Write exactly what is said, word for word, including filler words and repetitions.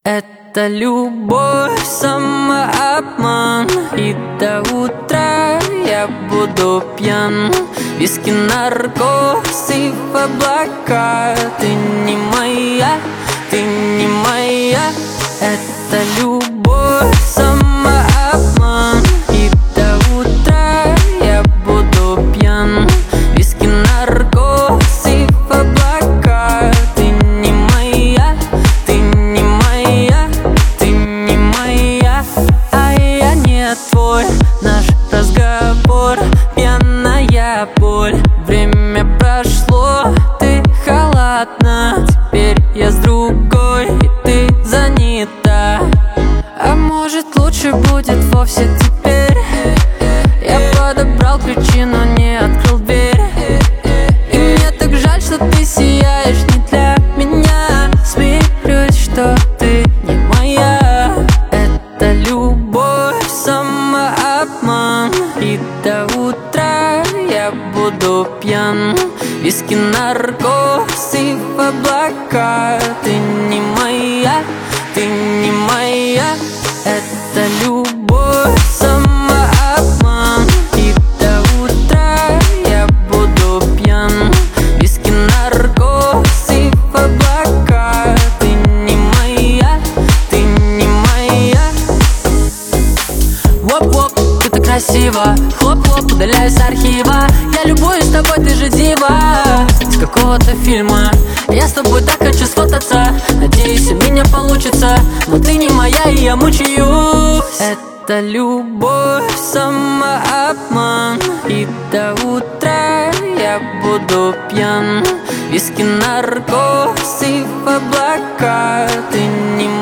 Это любовь, самообман, и до утра я буду пьян. Виски, наркоз и в облака. Ты не моя, ты не моя. Это любовь, самообман, и до утра я буду пьян. Виски, наркоз и в облака. Ты не моя, ты не моя, ты не моя, а я не твой. Наш разговор — пьяная боль. Время прошло, ты халатна. Теперь я с другой, и ты занята. А может, лучше будет вовсе теперь? Я подобрал ключи, но не открыл дверь. И мне так жаль, что ты сияешь не для меня. Смирюсь, что ты не моя. Это любовь, самообман, и до утра я буду пьян. Виски, наркоз и в облака. Ты не моя, ты не моя. Это любовь, самообман, и до утра я буду пьян. Виски, наркоз и в облака. Ты не моя, ты не моя. Воп-воп, ты так красиво. Хлоп-хлоп, удаляюсь с архива. Я любуюсь тобой, ты же дива из какого-то фильма. Я с тобой так хочу сфотаться. Надеюсь, у меня получится. Но ты не моя, и я мучаюсь. Это любовь, самообман, и до утра я буду пьян. Виски, наркоз и в облака. Ты не